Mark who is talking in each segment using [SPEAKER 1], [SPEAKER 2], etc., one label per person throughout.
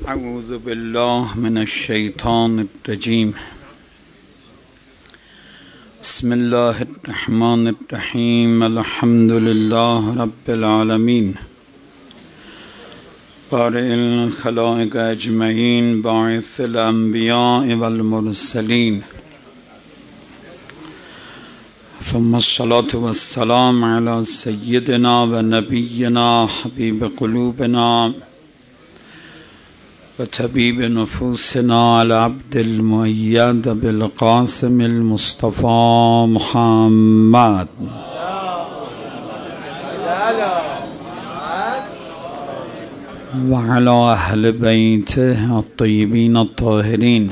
[SPEAKER 1] اعوذ بالله من الشیطان الرجیم. بسم الله الرحمن الرحیم. الحمد لله رب العالمین بارئ الخلائق اجمعین باعث الانبیاء والمرسلین ثم الصلاة والسلام على سیدنا و نبینا حبیب قلوبنا و طبیب نفوسنا العبد المؤید بالقاسم المصطفى محمد و علی اهل بیته الطیبین الطاهرین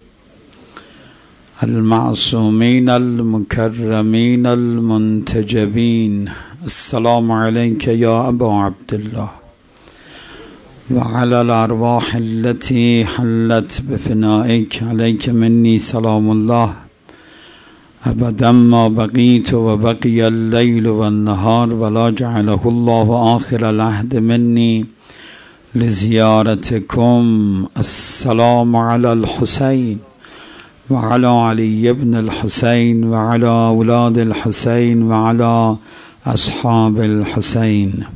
[SPEAKER 1] المعصومین المکرمین المنتجبین. السلام علیک یا ابا عبدالله و علی الارواح التي حلت بفنائك عليك مني سلام الله ابدا ما بقيت و بقي الليل والنهار ولا جعله الله آخر العهد مني لزيارتكم. السلام على الحسين وعلى علي بن الحسين وعلى أولاد الحسين وعلى أصحاب الحسين.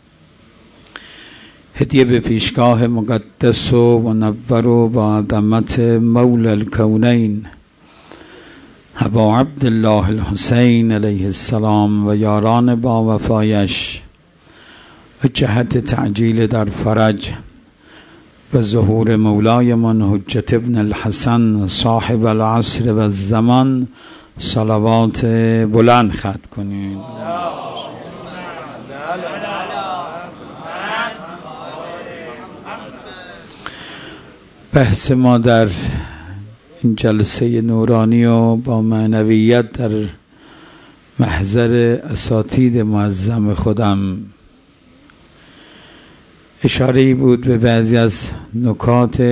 [SPEAKER 1] هدیه به پیشگاه مقدس و منور و با عظمت مولا الکونین ابا عبدالله الحسین علیه السلام و یاران با وفایش و جهت تعجیل در فرج و ظهور مولای من حجت ابن الحسن صاحب العصر و الزمان صلوات بلند ختم کنید. بحث ما در این جلسه نورانی و با معنویت در محضر اساتید معظم خودم اشاره‌ای بود به بعضی از نکات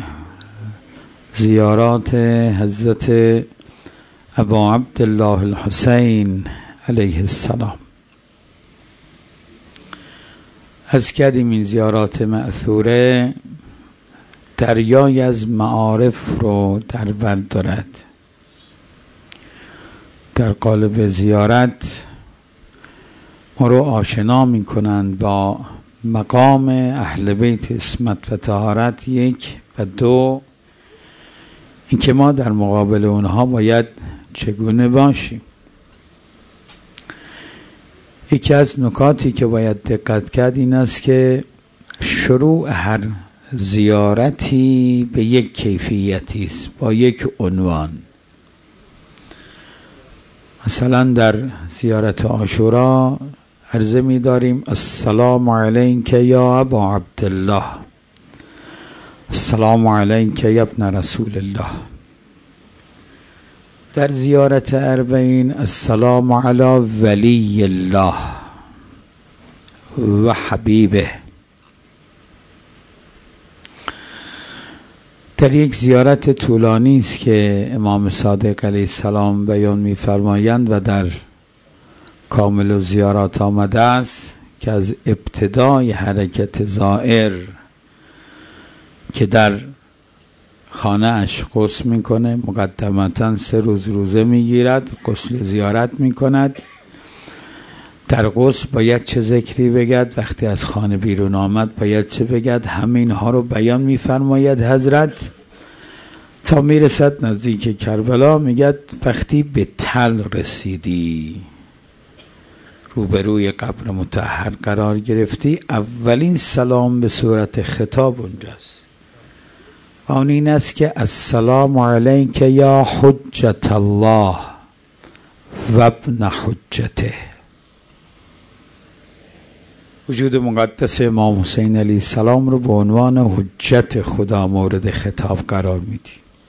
[SPEAKER 1] زیارات حضرت ابا عبدالله الحسین علیه السلام. از کردیم این زیارات مأثوره دریای از معارف رو در بر دارد. در قالب زیارت ما رو آشنا می کنند با مقام اهل بیت عصمت و طهارت، یک، و دو اینکه ما در مقابل اونها باید چگونه باشیم. یکی از نکاتی که باید دقت کرد این است که شروع هر زیارتی به یک کیفیتی است، با یک عنوان. مثلا در زیارت عاشورا عرضه می داریم السلام علیک یا ابا عبدالله، السلام علیک یا ابن رسول الله. در زیارت اربعین السلام علی ولی الله و حبیبه. در یک زیارت طولانی است که امام صادق علیه السلام بیان می‌فرمایند و در کامل الزیارات آمده است که از ابتدای حرکت زائر که در خانه اش غسل میکنه، مقدمتا 3 روز روزه میگیرد، غسل زیارت میکند. در غسل باید چه ذکری بگد، وقتی از خانه بیرون آمد باید چه بگد، همین ها رو بیان میفرماید حضرت تا میرسد نزدیک کربلا. میگد وقتی به تل رسیدی، روبروی قبر مطهر قرار گرفتی، اولین سلام به صورت خطاب اونجاست. آن این است که السلام علیک یا حجت الله و ابن حجته. وجود مقدس امام حسین علیه السلام رو به عنوان حجت خدا مورد خطاب قرار میدی.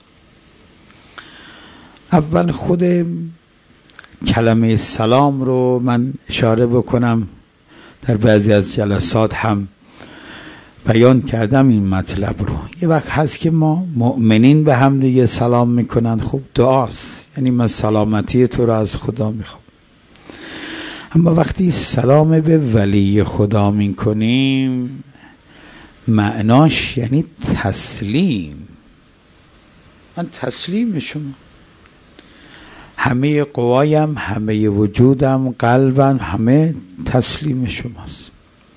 [SPEAKER 1] اول خود کلمه سلام رو من اشاره بکنم، در بعضی از جلسات هم بیان کردم این مطلب رو. یه وقت هست که ما مؤمنین به هم دیگه سلام میکنن، خب دعاست، یعنی من سلامتی تو رو از خدا میخوام. اما وقتی سلام به ولی خدا میکنیم معناش یعنی تسلیم. من تسلیم شما، همه قوایم، همه وجودم، قلبم، همه تسلیم شماست.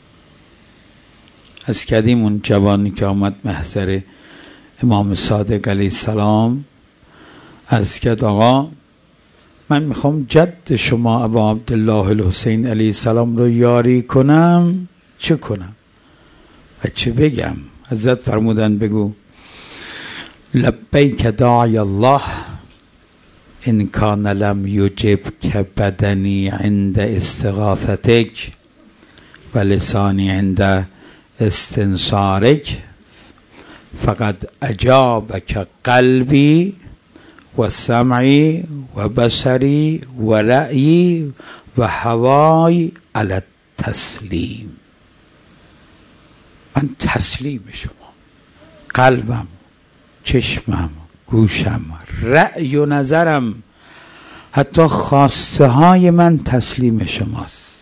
[SPEAKER 1] از کدیم اون جوانی که آمد محضر امام صادق علیه السلام از کد آقا من میخوام جد شما ابا عبدالله الحسین علیه السلام رو یاری کنم، چه کنم و چه بگم؟ حضرت فرمودن بگو لبیک داعی الله ان کان لم یجبک بدنی عند استغاثتک و لسانی عند استنصارک فقد اجابک قلبی و سمعی و بصری و رأیی و هوای علی التسلیم. من تسلیم شما، قلبم، چشمم، گوشم، رأی و نظرم، حتی خواسته های من تسلیم شماست.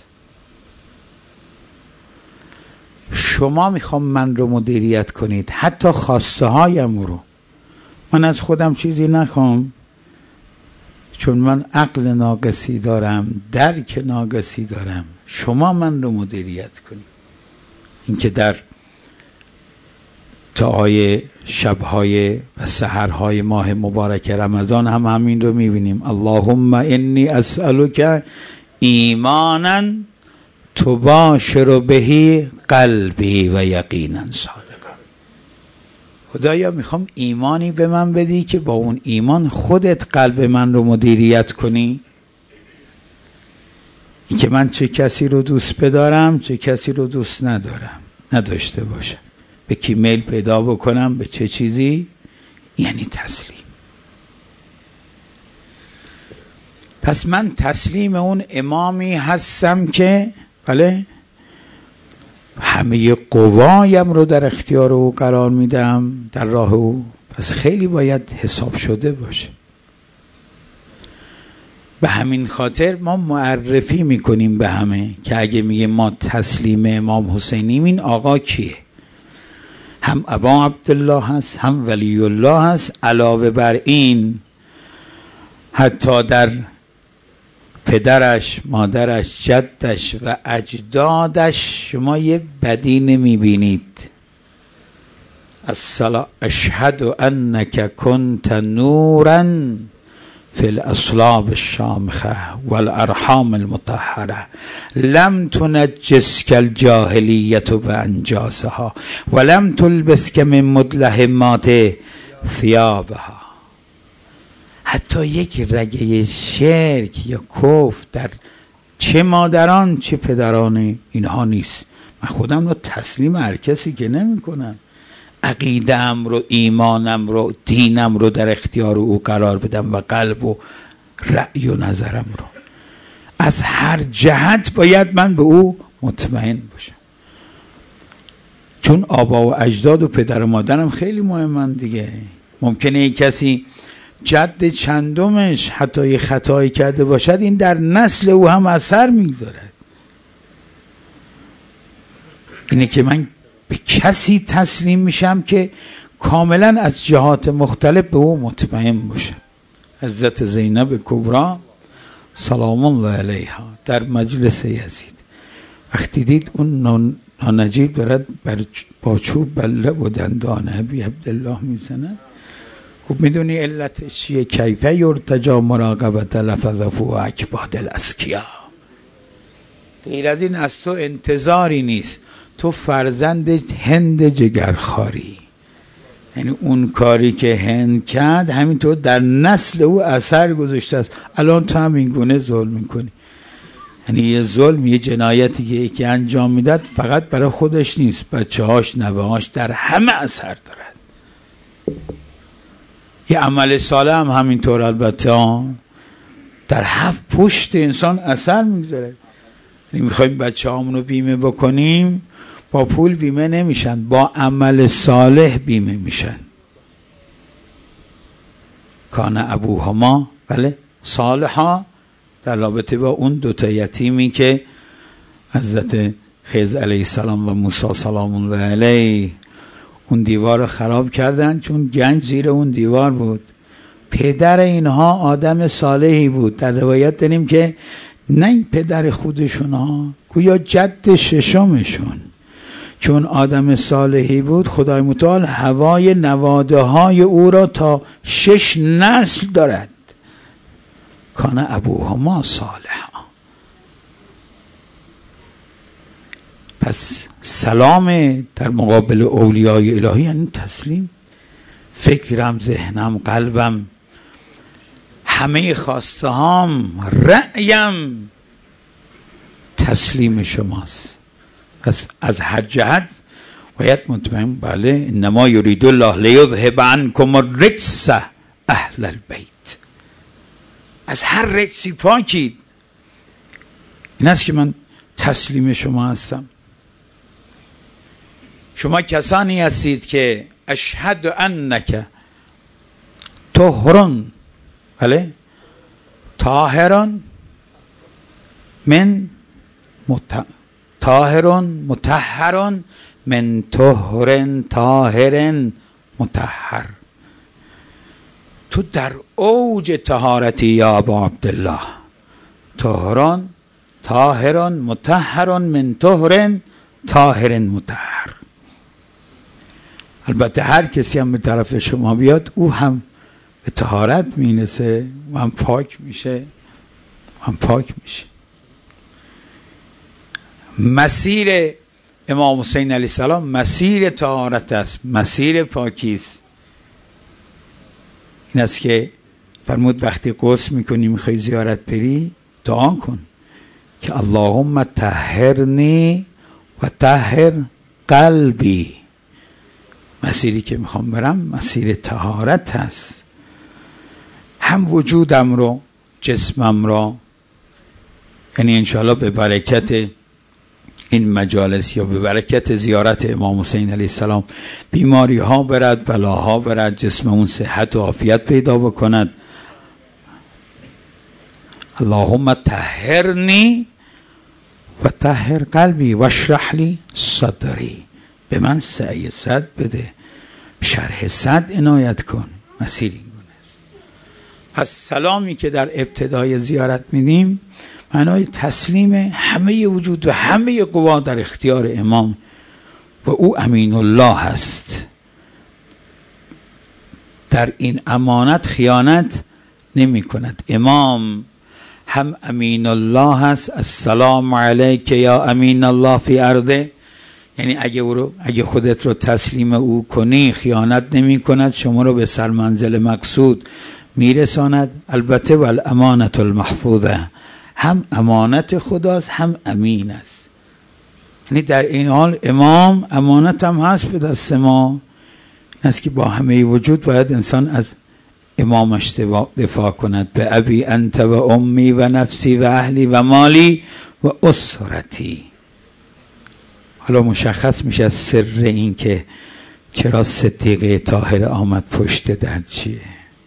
[SPEAKER 1] شما میخوام من رو مدیریت کنید، حتی خواسته هایم رو. من از خودم چیزی نخوام، چون من عقل ناقصی دارم، درک ناقصی دارم. شما من رو مدیریت کنید. این که در دعای شبهای و سحرهای ماه مبارک رمضان هم همین رو میبینیم. اللهم انی اسألک ایمانا تباشر بهی قلبی و یقینا صادقا. خدایا میخوام ایمانی به من بدی که با اون ایمان خودت قلب من رو مدیریت کنی. این که من چه کسی رو دوست بدارم، چه کسی رو دوست نداشته باشم، به کی میل پیدا بکنم، به چه چیزی، یعنی تسلیم. پس من تسلیم اون امامی هستم که بله همه قوایم رو در اختیار او قرار میدم در راه او. پس خیلی باید حساب شده باشه. به همین خاطر ما معرفی میکنیم به همه که اگه میگه ما تسلیم امام حسینیم، این آقا کیه؟ هم ابا عبدالله هست، هم ولی الله هست. علاوه بر این حتی در پدرش، مادرش، جدش و اجدادش شما یه بدی نمیبینید. اشهد انک کنت نورا فی الاصلاب الشامخه والارحام المطهره لم تنجسک الجاهلیة بانجاسها ولم تلبسک من مدلهمات ثیابها. حتی یک رگه شرک یا کفر در چه مادران چه پدران اینها نیست. من خودم رو تسلیم هر کسی که نمی کنم، عقیده‌ام رو، ایمانم رو، دینم رو در اختیار او قرار بدم و قلب و رأی و نظرم رو از هر جهت باید من به او مطمئن باشم. چون آبا و اجداد و پدر و مادرم خیلی مهمن دیگه. ممکنه یک کسی جد چندمش حتی یه خطایی کرده باشد، این در نسل او هم اثر میگذارد. اینه که من به کسی تسلیم میشم که کاملا از جهات مختلف به او مطمئن باشم. حضرت زینب کبری سلام الله علیها در مجلس یزید وقتی دید اون نانجیب دارد با چوب بله و دندان ابی عبدالله میزند، خب میدونی علتش چیه؟ کیفه یرتجا مراقبت لفظ و اکباد الاسکیا. غیر از این از تو انتظاری نیست. تو فرزند هند جگرخواری، یعنی اون کاری که هند کرد همینطور در نسل او اثر گذاشته است. الان تو هم این گونه ظلم میکنی. یعنی یه ظلم، یه جنایتی که یکی انجام میداد فقط برای خودش نیست، بچه هاش، نوه هاش، در همه اثر دارد. یه عمل صالح هم همینطور البته در 7 پشت انسان اثر میگذاره. یعنی میخوایم بچه هامونو بیمه بکنیم، با پول بیمه نمیشن، با عمل صالح بیمه میشن. کان ابوهما بله صالحا، در رابطه با اون 2 یتیمی که حضرت خضر علیه السلام و موسی سلام الله علیه اون دیوار رو خراب کردن، چون گنج زیر اون دیوار بود. پدر اینها آدم صالحی بود. در روایت داریم که نه پدر خودشون ها، گویا جد ششمشون، چون آدم صالحی بود خدای متعال هوای نواده های او را تا 6 نسل دارد. کان ابوهما صالحا. پس سلام در مقابل اولیای الهی یعنی تسلیم. فکرم، ذهنم، قلبم، همه خواسته هام، رأیم تسلیم شماست. پس از هر جهت باید مطمئن بله انما یرید الله لیذهب عنکم الرجس اهل البیت. از هر رجسی پاکید. این است که من تسلیم شما هستم. شما کسانی هستید که اشهد انک طهرن، بله، طاهرن من طاهرن مطهرن من طهرن طاهرن مطهر. تو در اوج طهارتی یا ابا عبدالله. طهرن طاهرن مطهرن من طهرن طاهرن مطهر. البته هر کسی هم به طرف شما بیاد او هم به طهارت میرسه و هم پاک میشه، مسیر امام حسین علیه السلام مسیر طهارت است، مسیر پاکی است. این است که فرمود وقتی غسل میکنی میخوای زیارت بری دعا کن که اللهم طهرنی و طهر قلبی. مسیری که میخوام برم مسیر طهارت هست. هم وجودم رو، جسمم رو، یعنی انشاءالله به برکت این مجالس یا به برکت زیارت امام حسین علیه السلام بیماری ها برد، بلاها برد، جسممون صحت و عافیت پیدا بکند. اللهم طهرنی و طهر قلبی و اشرح لی صدری. به من سعی صد بده، شرح صد عنایت کن. مسیر این گونه است. پس سلامی که در ابتدای زیارت میدیم معنای تسلیم همه وجود و همه قوا در اختیار امام و او امین الله هست. در این امانت خیانت نمی کند. امام هم امین الله هست. السلام علیک یا امین الله فی ارضه، یعنی اگه خودت رو تسلیم او کنی خیانت نمی کند، شما رو به سرمنزل مقصود میرساند. البته والامانة المحفوظه، هم امانت خداست هم امین است. یعنی در این حال امام امانت هم هست به دست ما. این است که با همه وجود باید انسان از امامش دفاع کند. به ابی انت و امی و نفسی و اهلی و مالی و اسرتی. حالا مشخص میشه از سر این که چرا صدیقه طاهر آمد پشت در چیه.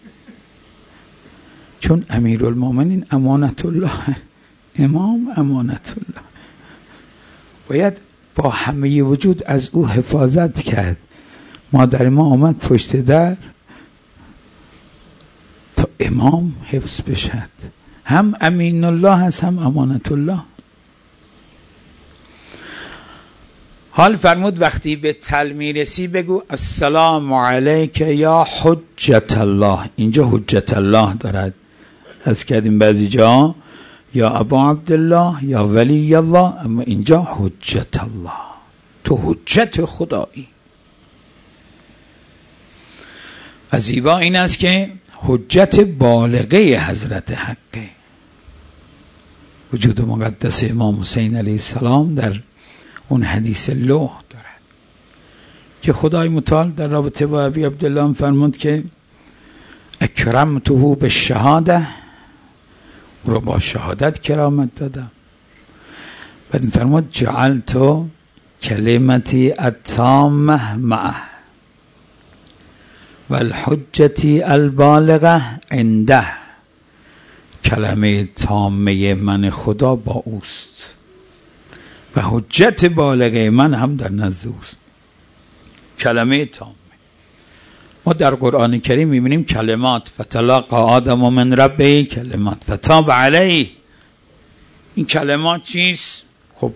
[SPEAKER 1] چون امیرالمومنین امانت الله، امام امانت الله، باید با همه وجود از او حفاظت کرد. مادر ما آمد پشت در تا امام حفظ بشد. هم امین الله هست هم امانت الله. حال فرمود وقتی به تل میرسی بگو السلام علیک یا حجت الله. اینجا حجت الله دارد. از کردیم بعضی جا یا ابا عبدالله یا ولی الله، اما اینجا حجت الله، تو حجت خدایی. و زیبا این است که حجت بالغه حضرت حقه. وجود مقدس امام حسین علیه السلام در اون حدیث لوح دارد که خدای متعال در رابطه با ابی عبدالله فرمود که اکرمته بالشهاده، او رو با شهادت کرامت دادم. بعد فرمود جعلت کلمتی التامه معه و الحجتی البالغه عنده. کلمه تامه من خدا با اوست. و حجت بالغه من هم در نزد اوست. کلمه تامه. ما در قرآن کریم میبینیم کلمات فتلقی آدم من ربه کلمات فتاب علیه. این کلمات چیست؟ خب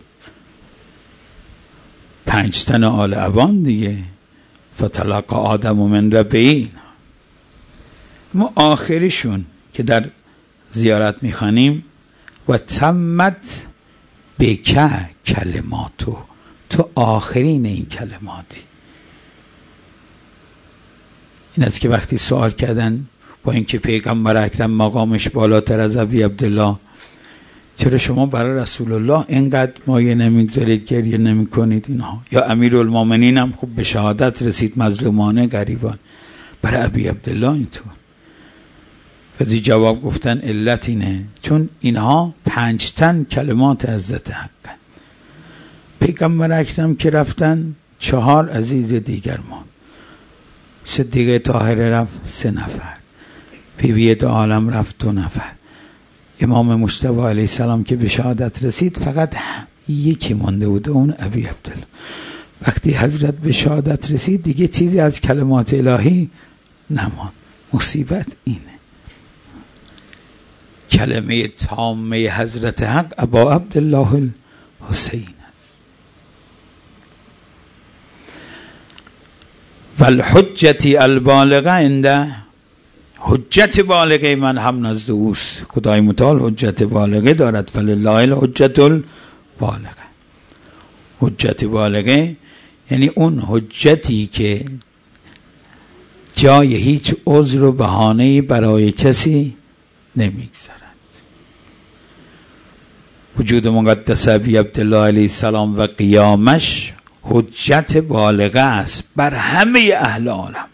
[SPEAKER 1] 5 تن آل ابان دیگه. فتلقی آدم من ربه. ما آخرشون که در زیارت میخوانیم و تمت بکه کلماتو، تو آخرین این کلماتی. این است که وقتی سوال کردن با اینکه پیغمبر اکرم مقامش بالاتر از ابی عبدالله، چرا شما برای رسول الله اینقدر مایه نمیگذارید، گریه نمی کنید اینها؟ یا امیرالمومنین هم خوب به شهادت رسید مظلومانه غریبان، برای ابی عبدالله اینطور؟ بعضی جواب گفتن علت اینه چون اینها 5 تن کلمات عزت حقن. پیغمبر اکرم که رفتن 4 عزیز دیگر ما، صدیقه طاهره رفت 3 نفر، بیبی دو عالم رفت 2 نفر، امام مجتبی علیه السلام که به شهادت رسید فقط 1 مونده بود، اون ابی عبدالله. وقتی حضرت به شهادت رسید دیگه چیزی از کلمات الهی نماند. مصیبت اینه. کلمه تامه حضرت حق ابا عبدالله الحسین است. والحجتی البالغه عنده، حجت بالغه من هم نزد اوست. خدای متعال حجت بالغه دارد. فلله الحجت البالغه. حجت بالغه یعنی اون حجتی که جای هیچ عذر و بهانه‌ای برای کسی نمیگذارد. وجود مقدس ابی عبدالله علیه السلام و قیامش حجت بالغه است بر همه اهل عالم.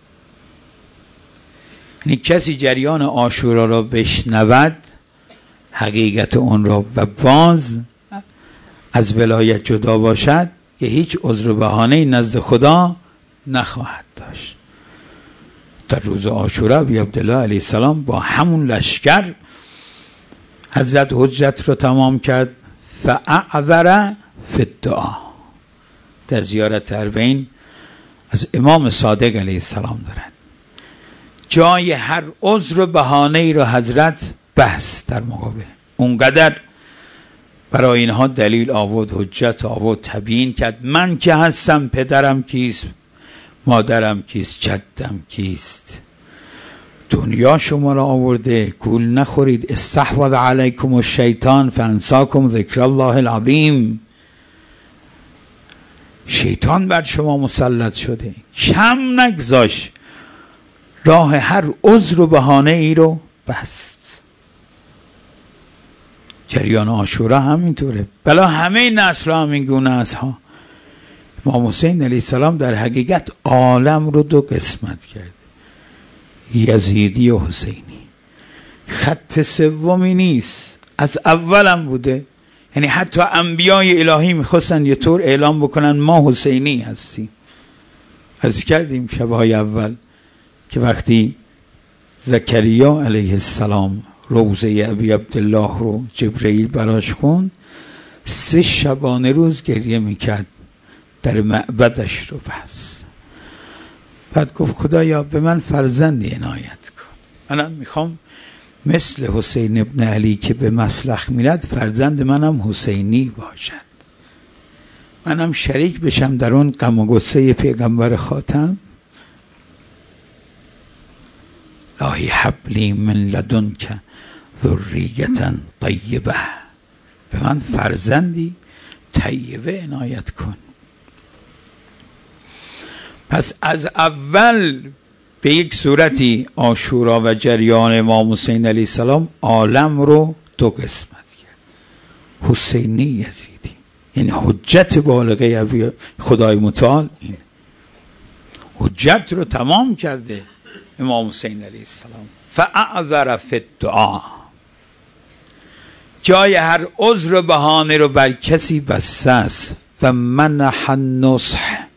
[SPEAKER 1] یعنی کسی جریان عاشورا را بشنود، حقیقت اون را و باز از ولایت جدا باشد که هیچ عذر و بهانه‌ای نزد خدا نخواهد داشت. در روز عاشورا ابی عبدالله علیه السلام با همون لشکر حضرت حجت رو تمام کرد. فاعذر فی الدعا. در زیارت اربعین از امام صادق علیه السلام دارد. جای هر عذر و بهانه‌ای رو حضرت بحث در مقابل اونقدر برای اینها دلیل آورد، حجت آورد، تبیین کرد. من که هستم، پدرم کیست، مادرم کیست، جدم کیست، دنیا شما را آورده، گول نخورید. استحوذ علیکم الشیطان فانساکم ذکر الله العظیم. شیطان بر شما مسلط شده، کم نگذاش، راه هر عذر و بهانه ای رو بست. جریان عاشورا همینطوره. بلا همه نسل همین گونه است ها. امام حسین علیه السلام در حقیقت عالم رو 2 قسمت کرد، یزیدی و حسینی. خط سومی نیست، از اولم بوده. یعنی حتی انبیای الهی میخواستن یه طور اعلام بکنن ما حسینی هستیم. از کردیم شبهای اول که وقتی زکریا علیه السلام روضه ابی عبدالله رو جبرئیل براش خوند، 3 شبانه روز گریه میکرد در معبدش رو. بس بعد گفت خدایا به من فرزندی عنایت کن، منم میخوام مثل حسین ابن علی که به مسلخ میرد فرزند منم حسینی باشد، منم شریک بشم در اون غم و غصه پیغمبر خاتم. الهی هب لی من لدنک ذریة طیبه، به من فرزندی طیبه عنایت کن. پس از اول به یک صورتی عاشورا و جریان امام حسین علیه السلام عالم رو 2 قسمت کرد. حسینی یزیدی، یعنی حجت بالغه خدای متعال این حجت رو تمام کرده امام حسین علیه السلام. فاعذر فی الدعا، جای هر عذر و بهانه رو بر کسی بسته است. و منح النصح،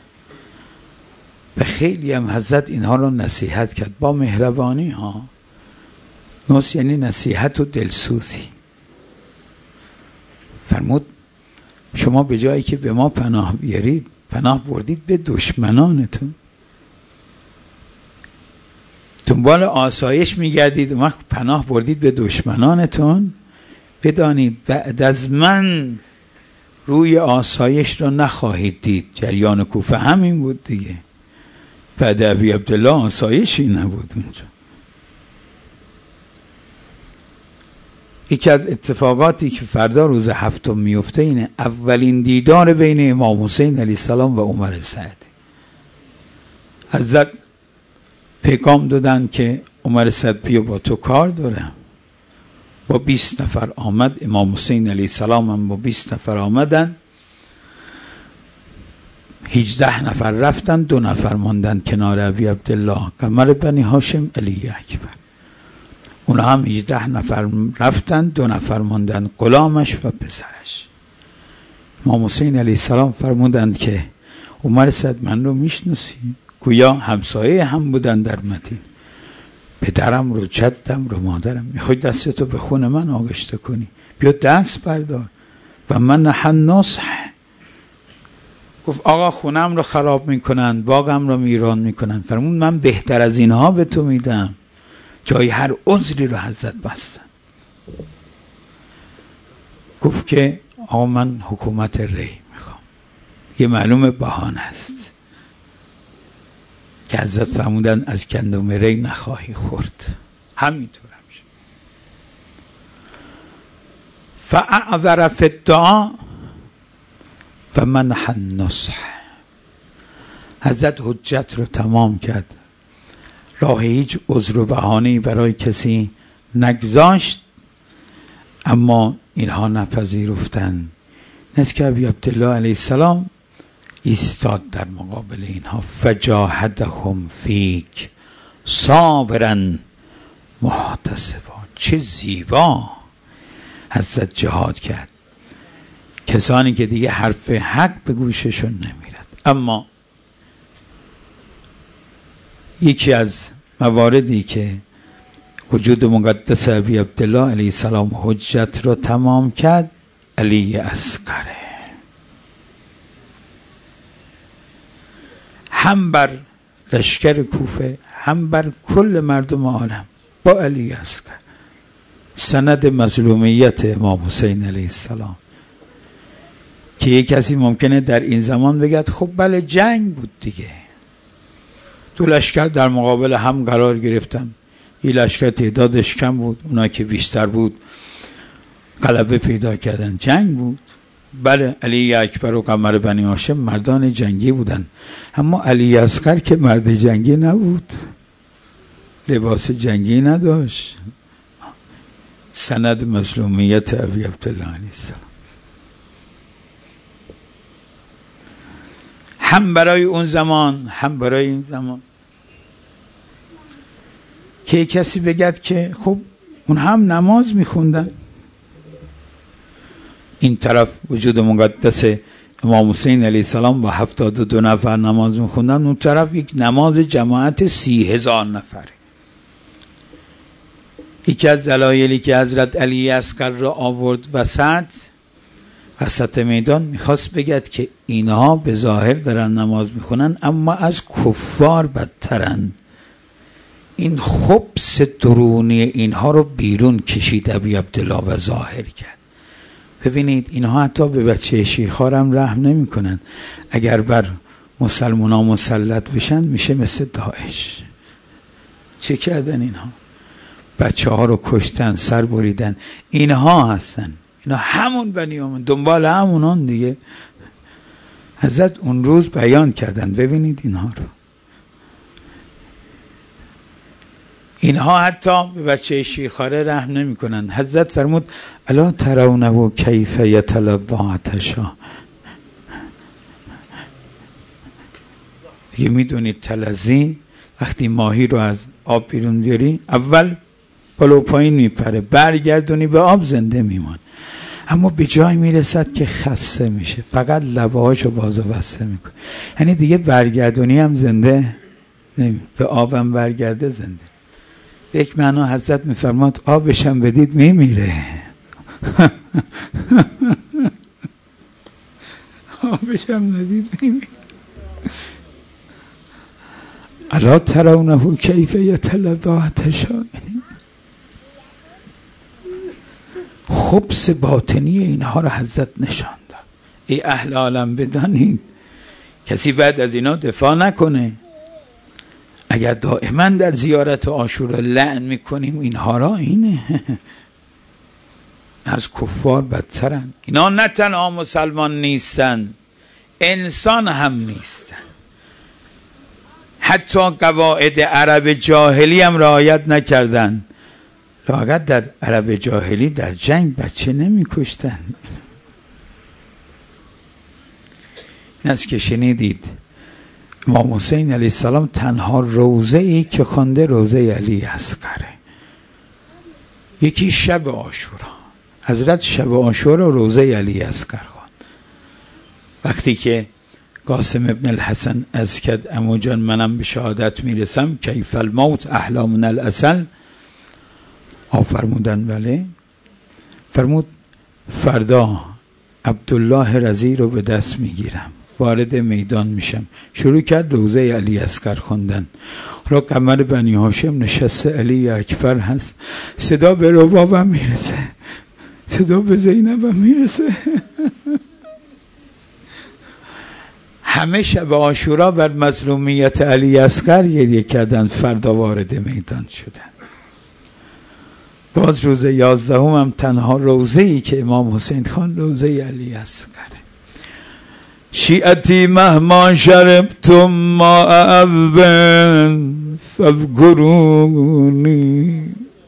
[SPEAKER 1] و خیلی هم حضرت اینها رو نصیحت کرد با مهربانی ها. نصح یعنی نصیحت و دلسوزی. فرمود شما به جایی که به ما پناه بیارید پناه بردید به دشمنانتون، دنبال آسایش میگردید و وقت پناه بردید به دشمنانتون. بدانید بعد از من روی آسایش را نخواهید دید. جریان کوفه همین بود دیگه. بعد ابی عبدالله آسایشی نبود اونجا. یکی از اتفاقاتی که فردا روز هفتم میفته اینه اولین دیدار بین امام حسین علیه السلام و عمر سعدی. حضرت پیغام دادن که عمر سعد بیا با تو کار دارم. با 20 نفر آمد. امام حسین علیه السلام هم با 20 نفر آمدن. 18 نفر رفتن، 2 نفر ماندن کنار ابی عبدالله قمر بنی هاشم علی اکبر. اونا هم 18 نفر رفتن، 2 نفر ماندن، غلامش و پسرش. امام حسین علیه السلام فرمودند که عمر سعد من رو میشناسی؟ گویا همسایه هم بودن در مدینه. پدرم رو، جدم رو، مادرم. میخوای دستتو به خون من آغشته کنی؟ بیا دست بردار. و من نحن نصح. گفت آقا خونم رو خراب میکنن، باغم رو ویران میکنن. فرمود من بهتر از اینها به تو میدم. جای هر عذری رو حضرت بستن. گفت که آقا من حکومت ری میخوام. یه معلوم بهانه است که حضرت فرمودن از گندم ری نخواهی خورد. همینطور همیشه. فاعذر فی الدعاء و منح النصح. حضرت حجت رو تمام کرد. راه هیچ عذر و بهانه‌ای برای کسی نگذاشت. اما اینها نپذیرفتند. نزد که ابی عبدالله علیه السلام ایستاد در مقابل اینها. فجاهدهم فیک صابرا محتسبا. چه زیبا حضرت جهاد کرد. کسانی که دیگه حرف حق به گوششون نمیرد. اما یکی از مواردی که وجود مقدس ابی عبدالله علیه السلام حجت را تمام کرد علی اصغره. هم بر لشکر کوفه هم بر کل مردم عالم با علی اصغر. سند مظلومیت امام حسین علیه السلام که یک کسی ممکنه در این زمان بگد خب بله جنگ بود دیگه. 2 لشکر در مقابل هم قرار گرفتن. این لشکر تعدادش کم بود، اونا که بیشتر بود غلبه پیدا کردن. جنگ بود. بله علی اکبر و قمر بنی هاشم مردان جنگی بودن. اما علی اصغر که مرد جنگی نبود، لباس جنگی نداشت. سند مظلومیت ابی عبدالله علیه السلام. هم برای اون زمان هم برای این زمان که کسی بگد که خب اون هم نماز میخوندن. این طرف وجود مقدس امام حسین علیه السلام با 72 نفر نماز میخوندن، اون طرف یک نماز جماعت 30,000 نفره. یکی از دلایلی که حضرت علی اصغر را آورد وسط میدان میخواست بگد که اینها به ظاهر دارن نماز میخونن اما از کفار بدترن. این خبث درونی اینها رو بیرون کشید ابی عبدالله و ظاهر کرد. ببینید اینها حتی به بچه شیرخوار هم رحم نمی کنن. اگر بر مسلمان ها مسلط بشن میشه مثل داعش. چه کردن اینها؟ بچه ها رو کشتن، سر بریدن. اینها هستن. اینا همون بنی آمن، دنبال همونان دیگه. حضرت اون روز بیان کردن. ببینید اینها رو. اینها حتی به بچه شیخاره رحم نمی کنن. حضرت فرمود الا ترونه کیف یتلظی عطشا. دیگه میدونید تلظی وقتی ماهی رو از آب بیرون بیاری اول بالا و پایین میپره، برگردونی به آب زنده میمان. اما به جای میرسد که خسته میشه، فقط لبهاشو باز و بسته میکنه. یعنی دیگه برگردونی هم زنده به آبم برگرده زنده. به یک معنا حضرت میفرماد آبشم بدید میمیره. آبش هم ندید میبین. الا ترونه کیف یتلظی تشاء. خبث باطنی اینها رو حضرت نشان داد. ای اهل عالم بدانید کسی بعد از اینا دفاع نکنه. اگر دائما در زیارت عاشورا لعن میکنیم اینها را، اینه از کفار بدترن. اینا نه تنها مسلمان نیستن، انسان هم نیستن. حتی قواعد عرب جاهلی هم رعایت نکردن. لااقل در عرب جاهلی در جنگ بچه نمی کشتن. این است که شنیدید امام حسین علیه السلام تنها روضه ای که خونده روضه علی اصغره. یکی شب عاشورا، حضرت شب عاشورا روضه علی اصغر خواند. وقتی که قاسم ابن الحسن از کد عمو جان منم به شهادت میرسم کیف الموت احلی من العسل، فرمودن بله. فرمود فردا عبدالله رضی رو به دست میگیرم، وارد میدان میشم. شروع کرد روضه علی اصغر خوندن. حالا قمر بنی هاشم نشسته، علی اکبر هست، صدا به ربابم میرسه، صدا به زینبم میرسه. همه شب عاشورا بر مظلومیت علی اصغر گریه کردن. فردا وارد میدان شدن. باز روز 11 هم تنها روضه‌ای که امام حسین خان روضه علی اصغره. شیعتی مهما شربتم ما عذب فاذکرونی.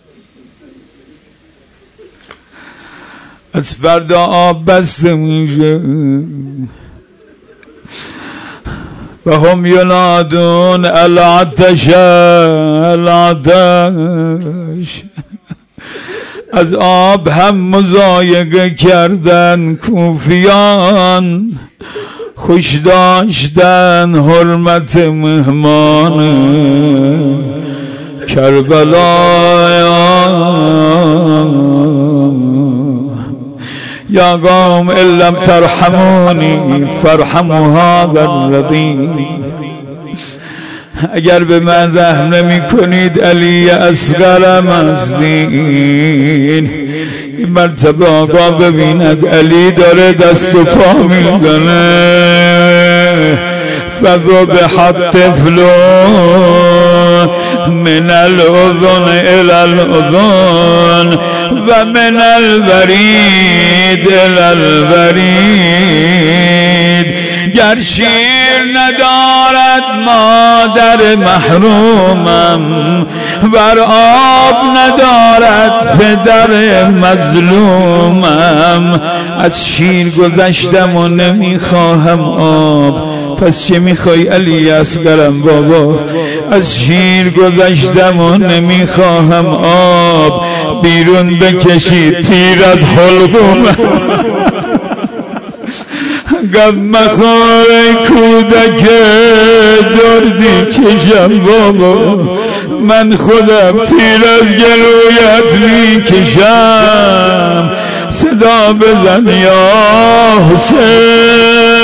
[SPEAKER 1] از فردا آب بسته میشه و هم ینادون العطش العطش. از آب هم مضایقه کردن کوفیان، خوش داشتن حرمت مهمان کربلا. یا قوم ان لم ترحمونی فرحموا هذا الرضی. اگر به من رحم نمی کنید علی اصغرم هستین. این مرتبه آقا ببیند علی داره دست و پا میزنه. فذبح الطفل من الاذن الى الاذن و من الورید الى الورید. گر شیر ندارد مادر محرومم، ور آب ندارد پدر مظلومم. از شیر گذشتم و نمیخواهم آب، پس چه میخوای علی اصغرم بابا؟ از شیر گذشتم و نمیخواهم آب، بیرون بکشید تیر از حلقومم. گم مخواه کودک دردی کشم بابا، من خودم تیر از گلویت میکشم. صدا بزن یا حسین.